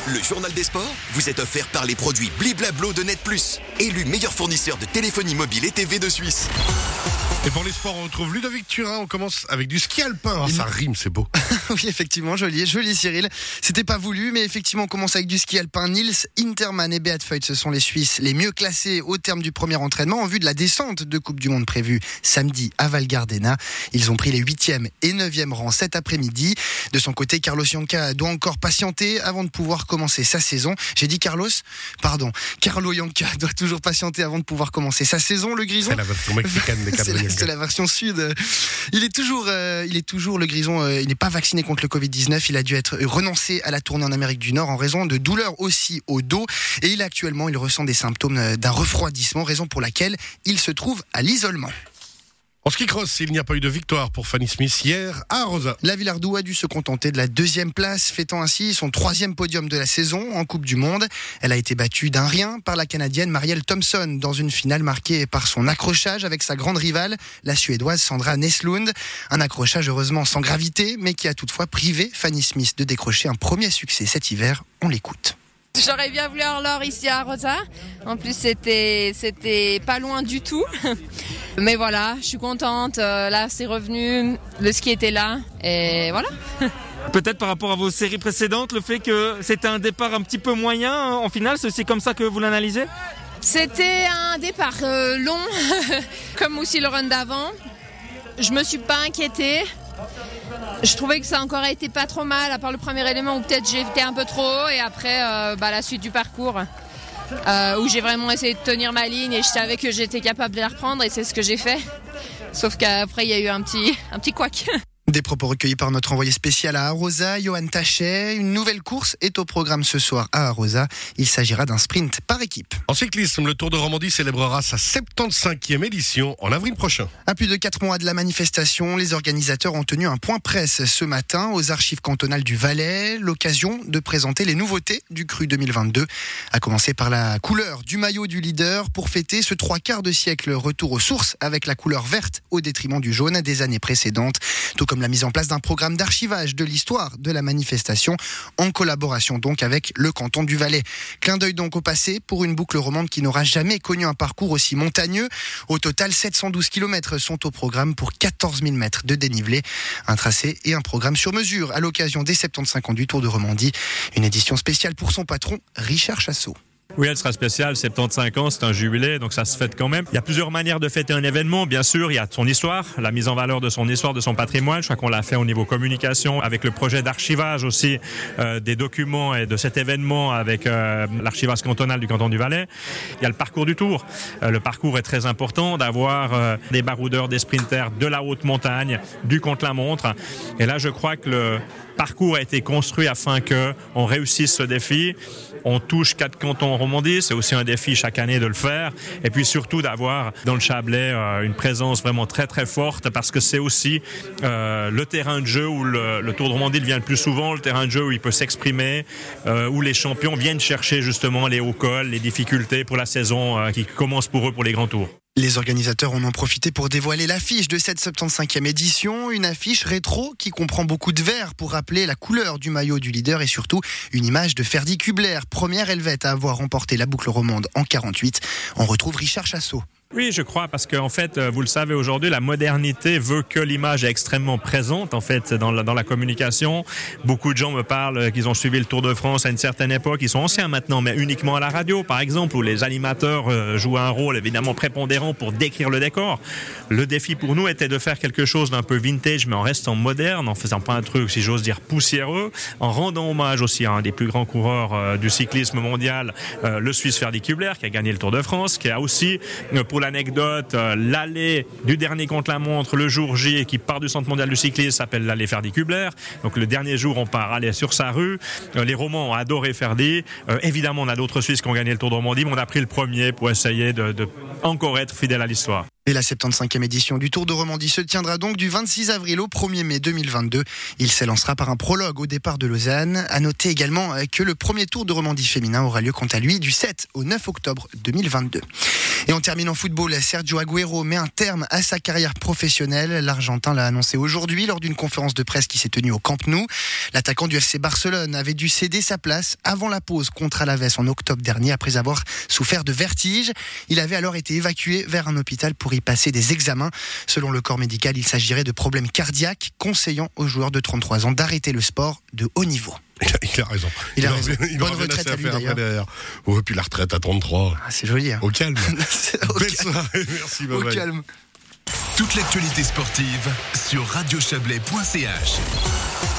Le journal des sports vous est offert par les produits Bliblablo de Net+, élu meilleur fournisseur de téléphonie mobile et TV de Suisse. Et pour les sports, on retrouve Ludovic Turin. On commence avec du ski alpin. Ça rime, c'est beau. Oui, effectivement, joli Cyril. C'était pas voulu, mais effectivement, on commence avec du ski alpin. Nils Interman et Beat Feut, ce sont les Suisses les mieux classés au terme du premier entraînement en vue de la descente de Coupe du Monde prévue samedi à Val Gardena. Ils ont pris les 8e et 9e rangs cet après-midi. De son côté, Carlos Janca doit encore patienter avant de pouvoir commencer sa saison. J'ai dit Carlo Janca doit toujours patienter avant de pouvoir commencer sa saison. Le Grison. C'est la version mexicaine des Carlos Janca. C'est la version sud. Il est toujours le Grison. Il n'est pas vacciné contre le Covid-19. Il a dû être renoncé à la tournée en Amérique du Nord en raison de douleurs aussi au dos. Et il ressent des symptômes d'un refroidissement, raison pour laquelle il se trouve à l'isolement. En ski cross, il n'y a pas eu de victoire pour Fanny Smith hier à Arosa. La Villardou a dû se contenter de la 2e place, fêtant ainsi son 3e podium de la saison en Coupe du Monde. Elle a été battue d'un rien par la Canadienne Marielle Thompson dans une finale marquée par son accrochage avec sa grande rivale, la Suédoise Sandra Neslund. Un accrochage heureusement sans gravité, mais qui a toutefois privé Fanny Smith de décrocher un premier succès cet hiver. On l'écoute. J'aurais bien voulu avoir l'or ici à Arosa. En plus, c'était pas loin du tout. Mais voilà, je suis contente. Là, c'est revenu. Le ski était là. Et voilà. Peut-être par rapport à vos séries précédentes, le fait que c'était un départ un petit peu moyen en finale, c'est comme ça que vous l'analysez ? C'était un départ long, comme aussi le run d'avant. Je me suis pas inquiétée. Je trouvais que ça a encore été pas trop mal, à part le premier élément où peut-être j'ai été un peu trop haut, et après la suite du parcours où j'ai vraiment essayé de tenir ma ligne et je savais que j'étais capable de la reprendre et c'est ce que j'ai fait. Sauf qu'après il y a eu un petit couac. Des propos recueillis par notre envoyé spécial à Arosa, Johan Tachet. Une nouvelle course est au programme ce soir à Arosa. Il s'agira d'un sprint par équipe. En cyclisme, le Tour de Romandie célébrera sa 75e édition en avril prochain. À plus de 4 mois de la manifestation, les organisateurs ont tenu un point presse ce matin aux archives cantonales du Valais. L'occasion de présenter les nouveautés du Cru 2022. À commencer par la couleur du maillot du leader pour fêter ce 3/4 de siècle retour aux sources avec la couleur verte au détriment du jaune des années précédentes. Tout comme la mise en place d'un programme d'archivage de l'histoire de la manifestation en collaboration donc avec le canton du Valais. Clin d'œil donc au passé pour une boucle romande qui n'aura jamais connu un parcours aussi montagneux. Au total, 712 km sont au programme pour 14 000 mètres de dénivelé. Un tracé et un programme sur mesure à l'occasion des 75 ans du Tour de Romandie. Une édition spéciale pour son patron, Richard Chassot. Oui, elle sera spéciale, 75 ans, c'est un jubilé, donc ça se fête quand même. Il y a plusieurs manières de fêter un événement, bien sûr, il y a son histoire, la mise en valeur de son histoire, de son patrimoine. Je crois qu'on l'a fait au niveau communication, avec le projet d'archivage aussi des documents et de cet événement avec l'archivage cantonal du canton du Valais. Il y a le parcours du Tour. Le parcours est très important, d'avoir des baroudeurs, des sprinters de la haute montagne, du contre-la-montre. Et là, je crois que le parcours a été construit afin qu'on réussisse ce défi. On touche 4 cantons en Romandie, c'est aussi un défi chaque année de le faire. Et puis surtout d'avoir dans le Chablais une présence vraiment très très forte parce que c'est aussi le terrain de jeu où le Tour de Romandie devient le plus souvent, le terrain de jeu où il peut s'exprimer, où les champions viennent chercher justement les hauts cols, les difficultés pour la saison qui commence pour eux pour les grands tours. Les organisateurs en ont profité pour dévoiler l'affiche de cette 75e édition, une affiche rétro qui comprend beaucoup de vert pour rappeler la couleur du maillot du leader et surtout une image de Ferdy Kubler, première Helvète à avoir remporté la boucle romande en 48. On retrouve Richard Chassot. Oui, je crois, parce qu'en fait, vous le savez aujourd'hui, la modernité veut que l'image est extrêmement présente, en fait, dans la communication. Beaucoup de gens me parlent qu'ils ont suivi le Tour de France à une certaine époque. Ils sont anciens maintenant, mais uniquement à la radio, par exemple, où les animateurs jouent un rôle évidemment prépondérant pour décrire le décor. Le défi pour nous était de faire quelque chose d'un peu vintage, mais en restant moderne, en faisant pas un truc, si j'ose dire, poussiéreux, en rendant hommage aussi à un des plus grands coureurs du cyclisme mondial, le Suisse Ferdy Kubler, qui a gagné le Tour de France, qui a aussi, pour l'anecdote, l'allée du dernier contre-la-montre le jour J qui part du Centre mondial du cyclisme s'appelle l'allée Ferdy Kubler. Donc le dernier jour, on part aller sur sa rue. Les Romans ont adoré Ferdy. Évidemment, on a d'autres Suisses qui ont gagné le Tour de Romandie, mais on a pris le premier pour essayer de encore être fidèle à l'histoire. Et la 75e édition du Tour de Romandie se tiendra donc du 26 avril au 1er mai 2022. Il s'élancera par un prologue au départ de Lausanne. À noter également que le premier Tour de Romandie féminin aura lieu quant à lui du 7 au 9 octobre 2022. Et on termine en football. Sergio Agüero met un terme à sa carrière professionnelle. L'Argentin l'a annoncé aujourd'hui lors d'une conférence de presse qui s'est tenue au Camp Nou. L'attaquant du FC Barcelone avait dû céder sa place avant la pause contre Alaves en octobre dernier après avoir souffert de vertige. Il avait alors été évacué vers un hôpital pour y passer des examens. Selon le corps médical, il s'agirait de problèmes cardiaques, conseillant aux joueurs de 33 ans d'arrêter le sport de haut niveau. Il a raison. Il a raison. Bonne retraite à lui d'ailleurs. Ouais, puis la retraite à 33. Ah, c'est joli. Hein. Au calme. Au Belle calme. soirée, merci. Au Bye bye. calme. Toute l'actualité sportive sur radiochablais.ch.